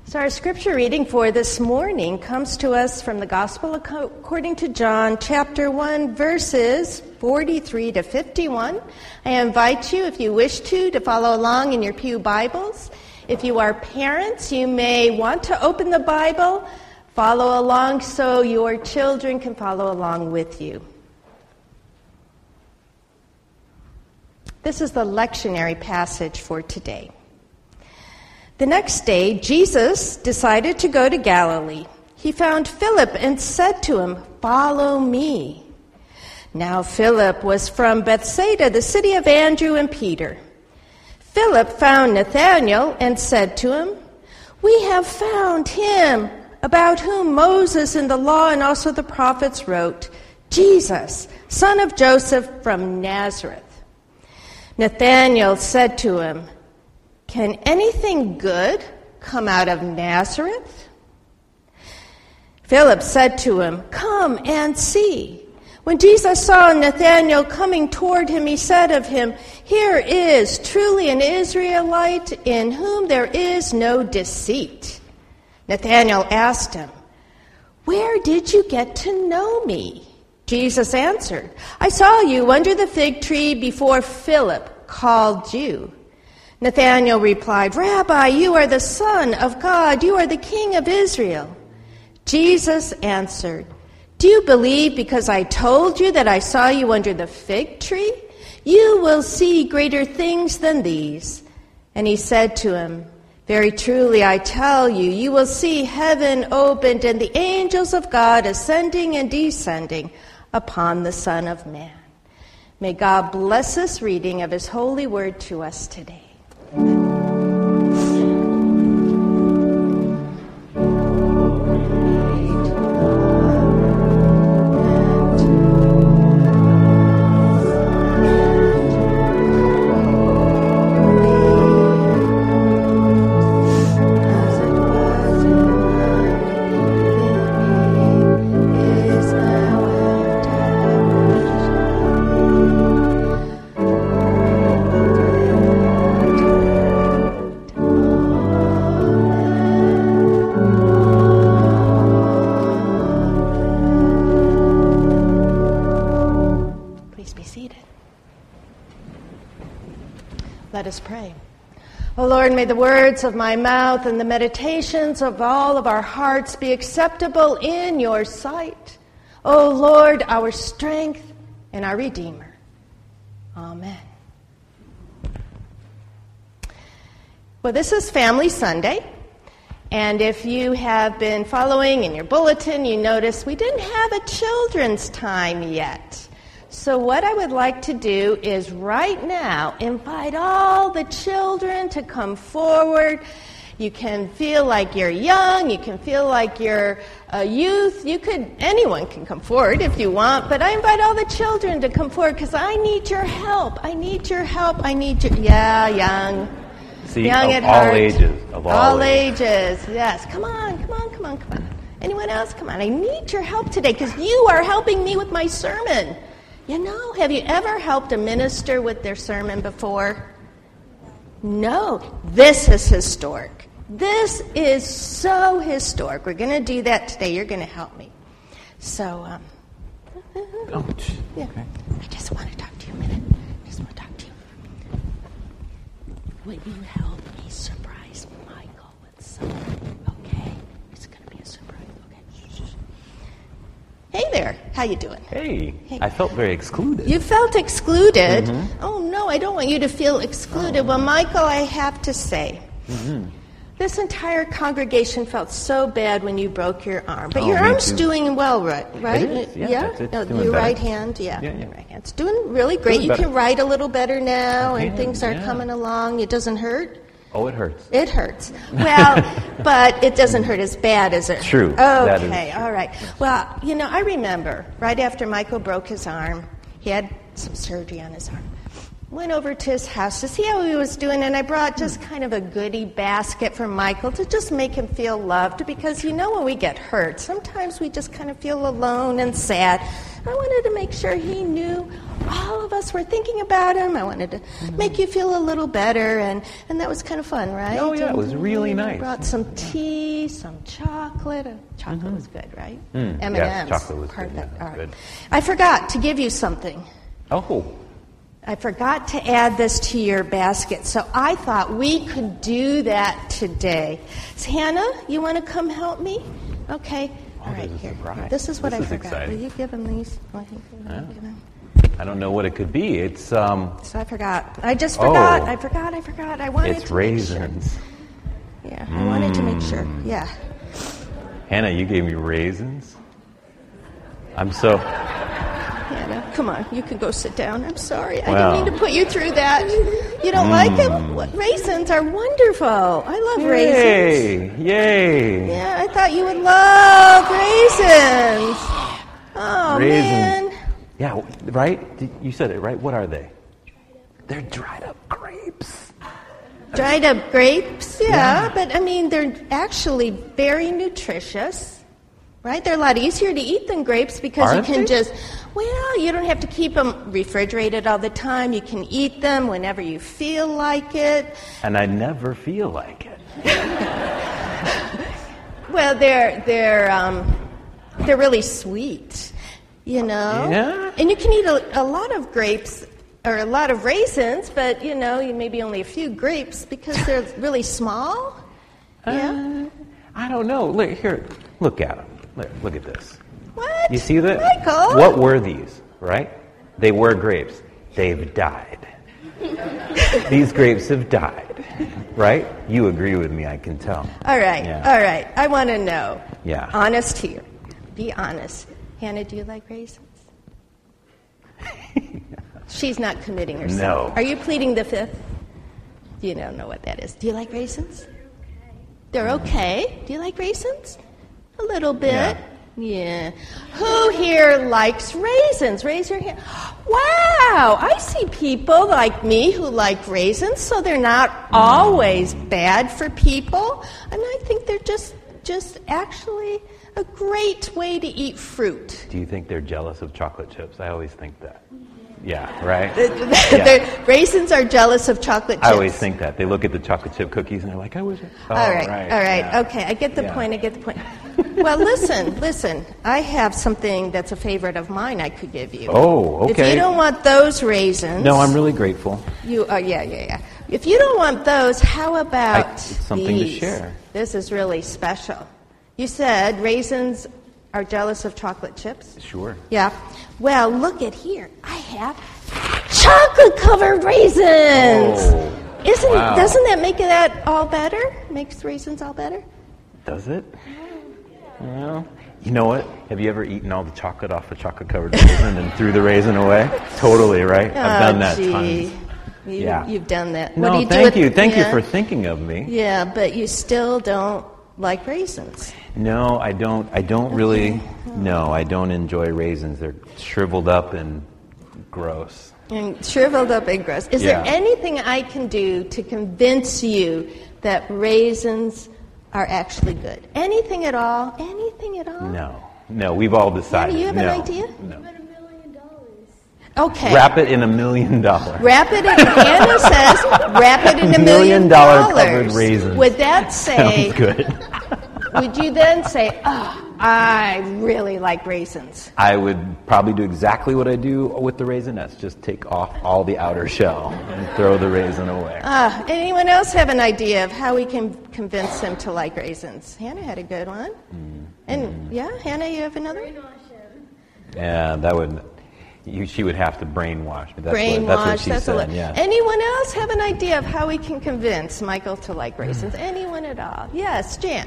So our scripture reading for this morning comes to us from the Gospel according to John, chapter 1, verses 43 to 51. I invite you, if you wish to follow along in your pew Bibles. If you are parents, you may want to open the Bible, follow along so your children can follow along with you. This is the lectionary passage for today. The next day, Jesus decided to go to Galilee. He found Philip and said to him, "Follow me." Now Philip was from Bethsaida, the city of Andrew and Peter. Philip found Nathanael and said to him, "We have found him about whom Moses in the law and also the prophets wrote, Jesus, son of Joseph from Nazareth." Nathanael said to him, "Can anything good come out of Nazareth?" Philip said to him, "Come and see." When Jesus saw Nathanael coming toward him, he said of him, "Here is truly an Israelite in whom there is no deceit." Nathanael asked him, "Where did you get to know me?" Jesus answered, "I saw you under the fig tree before Philip called you." Nathanael replied, "Rabbi, you are the Son of God. You are the King of Israel." Jesus answered, "Do you believe because I told you that I saw you under the fig tree? You will see greater things than these." And he said to him, "Very truly I tell you, you will see heaven opened and the angels of God ascending and descending upon the Son of Man." May God bless this reading of his holy word to us today. Let us pray. O Lord, may the words of my mouth and the meditations of all of our hearts be acceptable in your sight. O Lord, our strength and our Redeemer. Amen. Well, this is Family Sunday. And if you have been following in your bulletin, you notice we didn't have a children's time yet. So what I would like to do is right now invite all the children to come forward. You can feel like you're young. You can feel like you're a youth. Anyone can come forward if you want, but I invite all the children to come forward because I need your help. I need your help. Young. See, young of at all heart. ages. Of all ages, yes. Come on. Anyone else? Come on. I need your help today because you are helping me with my sermon. Have you ever helped a minister with their sermon before? No. This is historic. This is so historic. We're going to do that today. You're going to help me. So, yeah. Okay. I just want to talk to you a minute. Will you help me surprise Michael with something? Okay? It's going to be a surprise. Okay. Hey there. How you doing? Hey. I felt very excluded. You felt excluded? Mm-hmm. Oh, no, I don't want you to feel excluded. Well, Michael, I have to say, this entire congregation felt so bad when you broke your arm. But your arm's doing well, right? It is, yeah. It's No, doing your better. right hand, yeah. Yeah. Your right hand's doing really great. Doing You better. can write a little better now, and can, things are yeah. coming along. It doesn't hurt? Oh, it hurts. It hurts. Well, but it doesn't hurt as bad as it True. hurt. That is Okay, true. all right. Well, I remember right after Michael broke his arm, he had some surgery on his arm. Went over to his house to see how he was doing, and I brought just kind of a goodie basket for Michael to just make him feel loved, because when we get hurt, sometimes we just kind of feel alone and sad. I wanted to make sure he knew all of us were thinking about him. I wanted to make you feel a little better, and that was kind of fun, right? Oh, yeah, it was really nice. I brought some tea, some chocolate. Chocolate was good, right? M&Ms. Yes, chocolate was Perfect. good. Yeah, All right. good. I forgot to give you something. Oh. I forgot to add this to your basket, so I thought we could do that today. So, Hannah, you want to come help me? Okay. All right, here. Surprise. This is what I forgot. Exciting. Will you give him these? I don't know what it could be. It's So I forgot. I just forgot. Oh. I forgot. I wanted it's to raisins. Make sure. Yeah, I wanted to make sure. Yeah. Hannah, you gave me raisins. I'm so. Hannah, come on. You can go sit down. I'm sorry. I Wow. didn't mean to put you through that. You don't like them? What, raisins are wonderful. I love raisins. Yay! Yeah, I thought you would love raisins. Oh, Raisins. man. Yeah, right? You said it, right? What are they? They're dried up grapes. Dried up grapes, yeah, but I mean, they're actually very nutritious, right? They're a lot easier to eat than grapes because Aren't you can they? just, you don't have to keep them refrigerated all the time. You can eat them whenever you feel like it. And I never feel like it. Well, they're really sweet, you know? Yeah? And you can eat a lot of grapes or a lot of raisins, but, you maybe only a few grapes because they're really small. Yeah. I don't know. Look here. Look at them. Look at this. What? You see that? Michael? What were these? Right? They were grapes. They've died. These grapes have died. Right? You agree with me, I can tell. All right. Yeah. All right. I want to know. Yeah. Honest here. Be honest. Hannah, do you like raisins? She's not committing herself. No. Are you pleading the fifth? You don't know what that is. Do you like raisins? They're okay. Do you like raisins? A little bit. Yeah. Who here likes raisins? Raise your hand. Wow, I see people like me who like raisins, so they're not always bad for people. And I think they're just actually a great way to eat fruit. Do you think they're jealous of chocolate chips? I always think that. Yeah, right? Raisins are jealous of chocolate chips. I always think that. They look at the chocolate chip cookies and they're like, I wish it. Oh, all right. Yeah. Okay, I get the point. Well, listen. I have something that's a favorite of mine I could give you. Oh, okay. If you don't want those raisins... No, I'm really grateful. Yeah. If you don't want those, how about it's something these? to share. This is really special. You said raisins are jealous of chocolate chips? Sure. Yeah. Well, look at here. I have chocolate-covered raisins. Oh, wow. Doesn't that make that all better? Makes raisins all better? Does it? Well, you know what? Have you ever eaten all the chocolate off a chocolate-covered raisin and threw the raisin away? Totally, right? I've done that tons. You've done that. No, what do you thank do you. with, Thank you for thinking of me. Yeah, but you still don't like raisins. No, I don't really. No, I don't enjoy raisins. They're shriveled up and gross. And shriveled up and gross. Is there anything I can do to convince you that raisins are actually good? Anything at all? Anything at all? No, we've all decided. Do you have an idea? No. Okay. Wrap it in $1 million. Wrap it in, Hannah says, wrap it in $1 million. $1 million covered raisins. Would that say, Sounds good. would you then say, I really like raisins? I would probably do exactly what I do with the raisinets. Just take off all the outer shell and throw the raisin away. Anyone else have an idea of how we can convince them to like raisins? Hannah had a good one. And Hannah, you have another? Yeah, that would... she would have to brainwash me. Brainwash. That's what she said. Yeah. Anyone else have an idea of how we can convince Michael to like raisins? Anyone at all? Yes, Jan.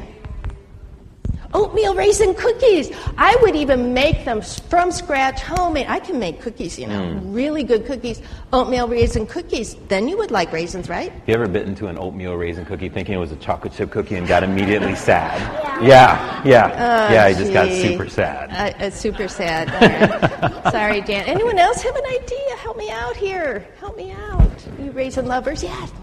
Oatmeal raisin cookies. I would even make them from scratch, homemade. I can make cookies, really good cookies. Oatmeal raisin cookies. Then you would like raisins, right? You ever bit into an oatmeal raisin cookie thinking it was a chocolate chip cookie and got immediately sad? Yeah, I just got super sad. Super sad. All right. Sorry, Jan. Anyone else have an idea? Help me out here. Help me out. You raisin lovers? Yes.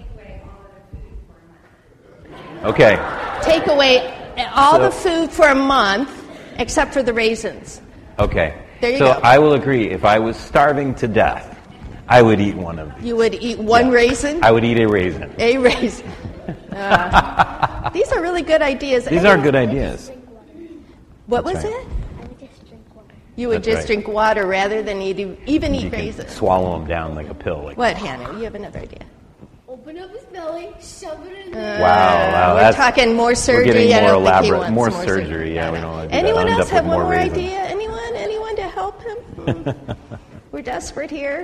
Okay. Take away all the food for a month except for the raisins. Okay. There you So go. I will agree. If I was starving to death, I would eat one of these. You would eat one raisin? I would eat a raisin. A raisin. These are really good ideas. These are good ideas. What That's was right. it? I would just drink water. You would That's just right. drink water rather than even eat You can raisins. swallow them down like a pill. Like What, Hannah? You have another idea? Open up his belly, shove it in there. Wow, We're that's talking more surgery. We're getting I more don't think he elaborate, wants more surgery. surgery. Yeah, we don't want to do Anyone that. I'll end else up have with one more raisins. idea? Anyone to help him? We're desperate here.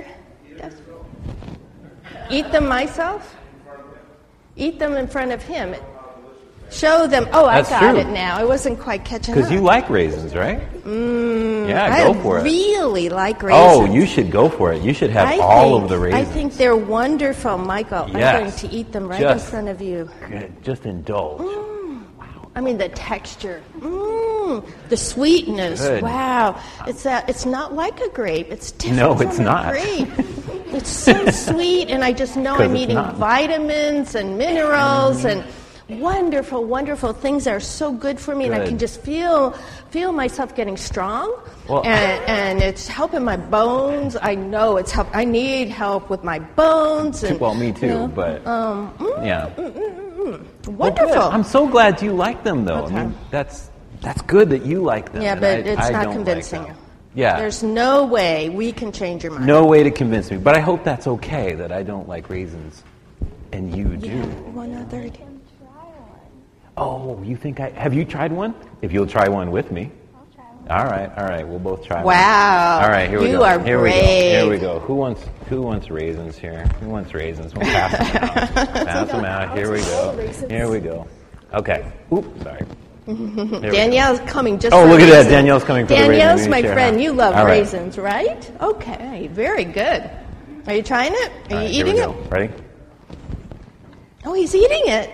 Eat them myself? Eat them in front of him. Show them. Oh, That's I got true. it now. I wasn't quite catching up. Because you like raisins, right? Yeah, I go for it. really like raisins. Oh, you should go for it. You should have all of the raisins. I think they're wonderful, Michael. Yes. I'm going to eat them right Just- in front of you. Good. Just indulge. I mean, the texture, the sweetness. Good. Wow, it's not like a grape. It's different No, from it's a not. grape. It's so sweet, and I just know 'Cause I'm it's eating not. vitamins and minerals and wonderful, wonderful things that are so good for me, and I Good. can just feel myself getting strong. Well- and it's helping my bones. I know it's help. I need help with my bones. And, Well, me too, you know, but yeah. wonderful. Good. I'm so glad you like them, though. Okay. I mean, that's good that you like them. Yeah, and but it's I not don't convincing like you. them. Yeah. There's no way we can change your mind. No way to convince me. But I hope that's okay that I don't like raisins, and you do. One other idea. Try one. Oh, you think have you tried one? If you'll try one with me. I'll try one. All right, we'll both try one. Wow. All right, here we You go. are Here brave. we go. Who wants raisins here? Who wants raisins? We'll pass them out. Pass them out. Here we go. Here we go. Okay. Oops, sorry. Here we go. Danielle's coming just Oh, for look at that. raisins. Danielle's coming for the raisins. Danielle's We my share friend. half. You love All right. raisins, right? Okay, very good. Are you trying it? Are All you right, here eating we it? go. Ready? Oh, he's eating it.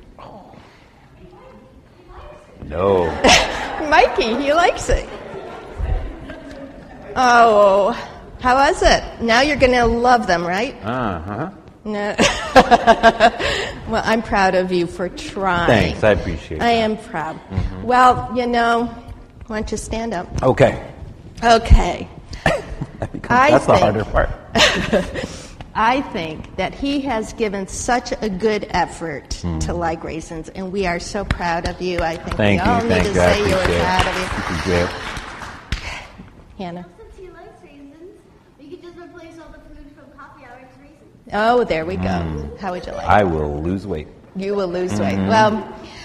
No. Mikey, he likes it. Oh, how was it? Now you're going to love them, right? Uh-huh. No. Well, I'm proud of you for trying. Thanks, I appreciate I it. am proud. Well, why don't you stand up? Okay. Okay. That's the harder part. I think that he has given such a good effort to like raisins, and we are so proud of you. I think Thank we all you. need Thank to you. I say you're appreciate proud it. of you. This is great. Hannah. Since he likes raisins, we could just replace all the food from coffee hour to raisins. Oh, there we go. How would you like it? I will lose weight. You will lose weight. Well,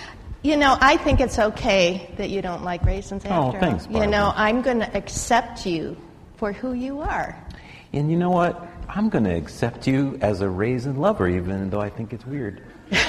I think it's okay that you don't like raisins after thanks, all. Barbara. I'm going to accept you for who you are. And you know what? I'm going to accept you as a raisin lover, even though I think it's weird.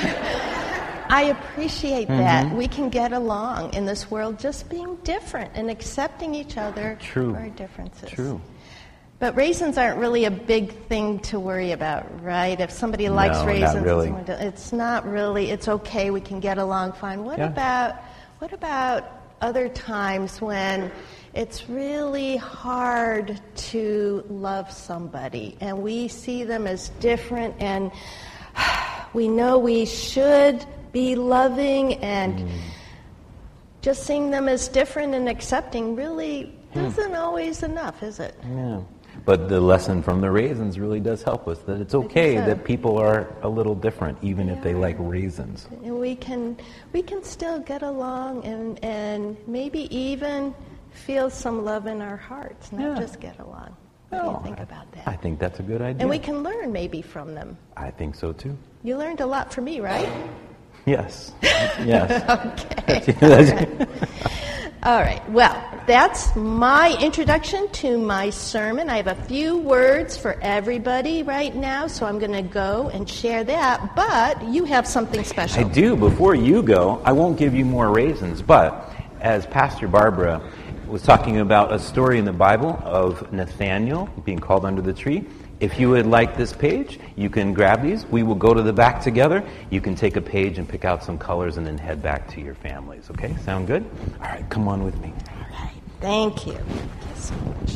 I appreciate that. We can get along in this world just being different and accepting each other True. for our differences. True. But raisins aren't really a big thing to worry about, right? If somebody likes No, not raisins, really. someone it's not really. It's okay. We can get along fine. What Yeah. about other times when it's really hard to love somebody and we see them as different and we know we should be loving and just seeing them as different and accepting really isn't always enough, is it? Yeah. But the lesson from the raisins really does help us that it's okay so. that people are a little different, even if they like raisins. And we can still get along and maybe even feel some love in our hearts, not Yeah. just get along. What do you think about that? I think that's a good idea. And we can learn maybe from them. I think so too. You learned a lot from me, right? Yes. Yes. Okay. All right. Well, that's my introduction to my sermon. I have a few words for everybody right now, so I'm going to go and share that. But you have something special. I do. Before you go, I won't give you more raisins, but as Pastor Barbara was talking about a story in the Bible of Nathaniel being called under the tree, if you would like this page, you can grab these. We will go to the back together. You can take a page and pick out some colors and then head back to your families. Okay? Sound good? All right, come on with me. All right. Thank you. Thank you so much.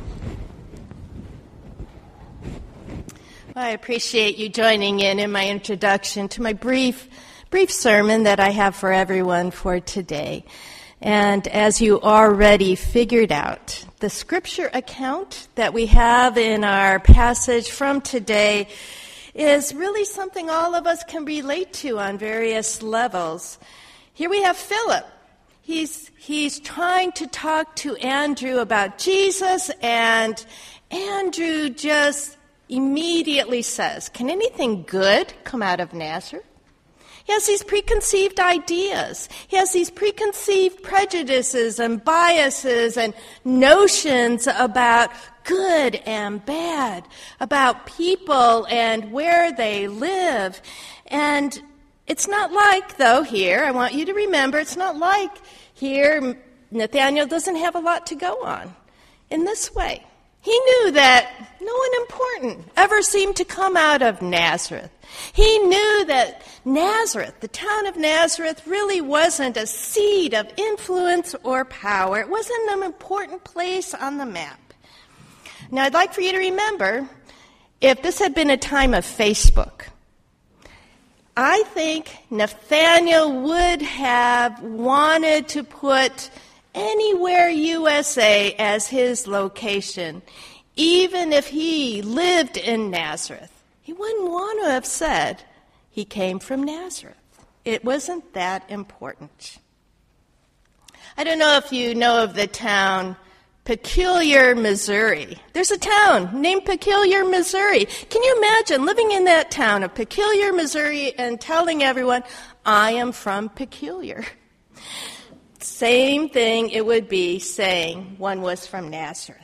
I appreciate you joining in my introduction to my brief sermon that I have for everyone for today. And as you already figured out, the scripture account that we have in our passage from today is really something all of us can relate to on various levels. Here we have Philip. He's trying to talk to Andrew about Jesus, and Andrew just immediately says, "Can anything good come out of Nazareth?" He has these preconceived ideas. He has these preconceived prejudices and biases and notions about good and bad, about people and where they live. And it's not like, though, here, I want you to remember, it's not like here Nathanael doesn't have a lot to go on in this way. He knew that no one important ever seemed to come out of Nazareth. He knew that Nazareth, the town of Nazareth, really wasn't a seat of influence or power. It wasn't an important place on the map. Now, I'd like for you to remember, if this had been a time of Facebook, I think Nathanael would have wanted to put anywhere USA as his location, even if he lived in Nazareth. He wouldn't want to have said he came from Nazareth. It wasn't that important. I don't know if you know of the town Peculiar, Missouri. There's a town named Peculiar, Missouri. Can you imagine living in that town of Peculiar, Missouri, and telling everyone, "I am from Peculiar"? Same thing it would be saying one was from Nazareth.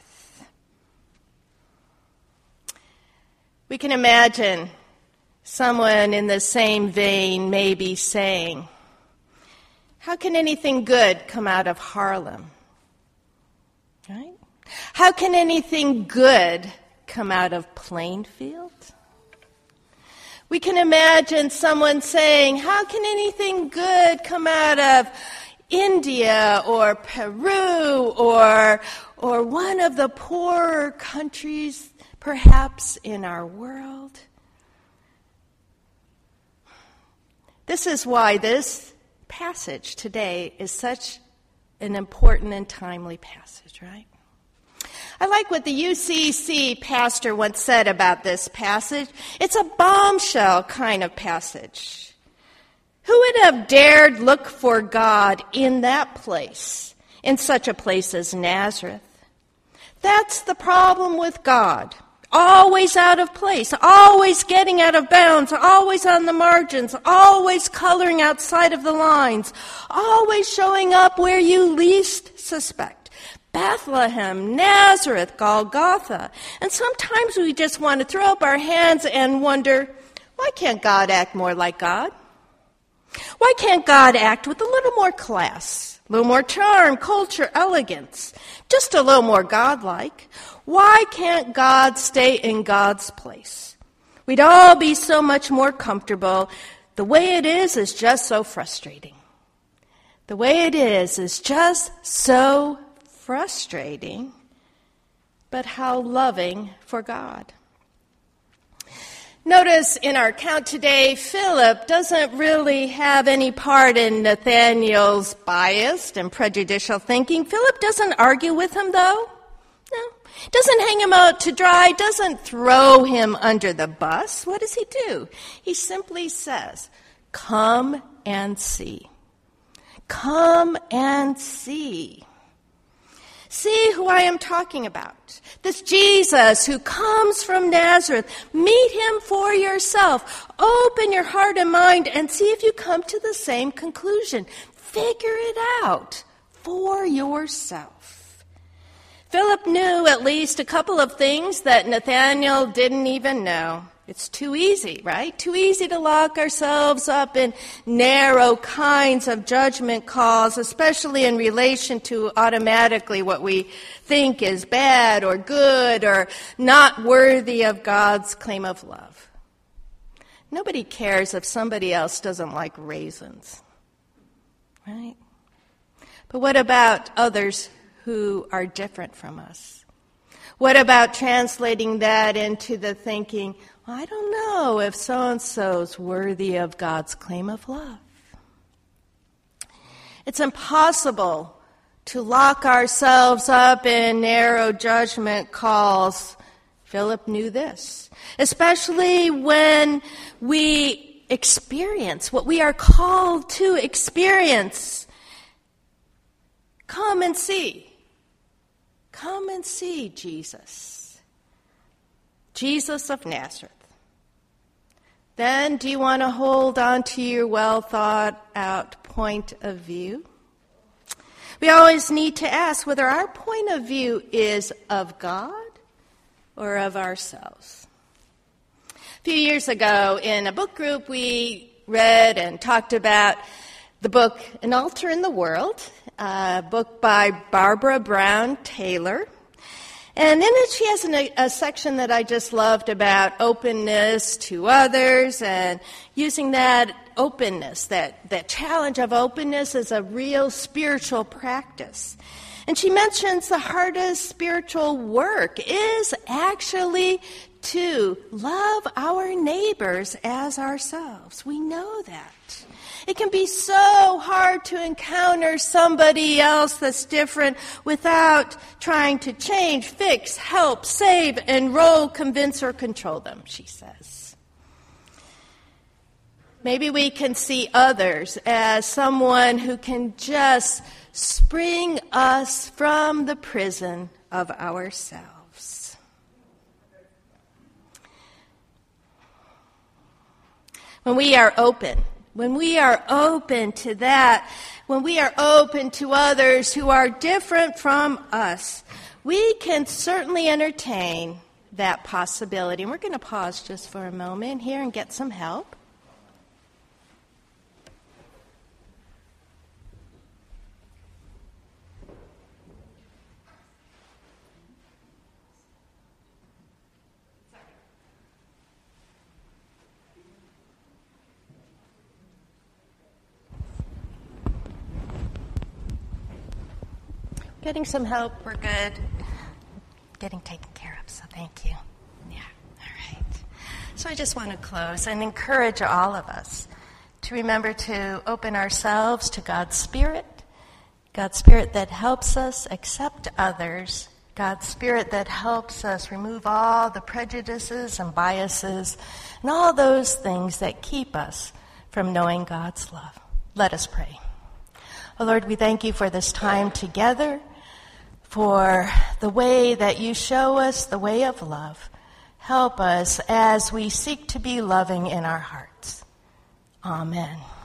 We can imagine someone in the same vein maybe saying, "How can anything good come out of Harlem?" Right? How can anything good come out of Plainfield? We can imagine someone saying, "How can anything good come out of India or Peru or one of the poorer countries perhaps in our world?" This is why this passage today is such an important and timely passage, right? I like what the UCC pastor once said about this passage. It's a bombshell kind of passage. Who would have dared look for God in that place, in such a place as Nazareth? That's the problem with God. Always out of place, always getting out of bounds, always on the margins, always coloring outside of the lines, always showing up where you least suspect. Bethlehem, Nazareth, Golgotha. And sometimes we just want to throw up our hands and wonder, why can't God act more like God? Why can't God act with a little more class, a little more charm, culture, elegance, just a little more godlike? Why can't God stay in God's place? We'd all be so much more comfortable. The way it is just so frustrating. The way it is just so frustrating, but how loving for God. Notice in our account today, Philip doesn't really have any part in Nathanael's biased and prejudicial thinking. Philip doesn't argue with him, though. No. Doesn't hang him out to dry, doesn't throw him under the bus. What does he do? He simply says, "Come and see. Come and see. See who I am talking about. This Jesus who comes from Nazareth. Meet him for yourself. Open your heart and mind and see if you come to the same conclusion. Figure it out for yourself." Philip knew at least a couple of things that Nathanael didn't even know. It's too easy, right? Too easy to lock ourselves up in narrow kinds of judgment calls, especially in relation to automatically what we think is bad or good or not worthy of God's claim of love. Nobody cares if somebody else doesn't like raisins, right? But what about others who are different from us? What about translating that into the thinking, well, I don't know if so-and-so's worthy of God's claim of love? It's impossible to lock ourselves up in narrow judgment calls. Philip knew this, especially when we experience what we are called to experience. Come and see. Come and see Jesus. Jesus of Nazareth. Then, do you want to hold on to your well-thought-out point of view? We always need to ask whether our point of view is of God or of ourselves. A few years ago, in a book group, we read and talked about the book An Altar in the World, a book by Barbara Brown Taylor. And in it, she has a section that I just loved about openness to others and using that openness, that challenge of openness as a real spiritual practice. And she mentions the hardest spiritual work is actually to love our neighbors as ourselves. We know that. It can be so hard to encounter somebody else that's different without trying to change, fix, help, save, enroll, convince, or control them, she says. Maybe we can see others as someone who can just spring us from the prison of ourselves. When we are open to that, when we are open to others who are different from us, we can certainly entertain that possibility. And we're going to pause just for a moment here and get some help. Getting some help, we're good. Getting taken care of, so thank you. Yeah, all right. So I just want to close and encourage all of us to remember to open ourselves to God's Spirit that helps us accept others, God's Spirit that helps us remove all the prejudices and biases and all those things that keep us from knowing God's love. Let us pray. Oh Lord, we thank you for this time together, for the way that you show us the way of love. Help us as we seek to be loving in our hearts. Amen.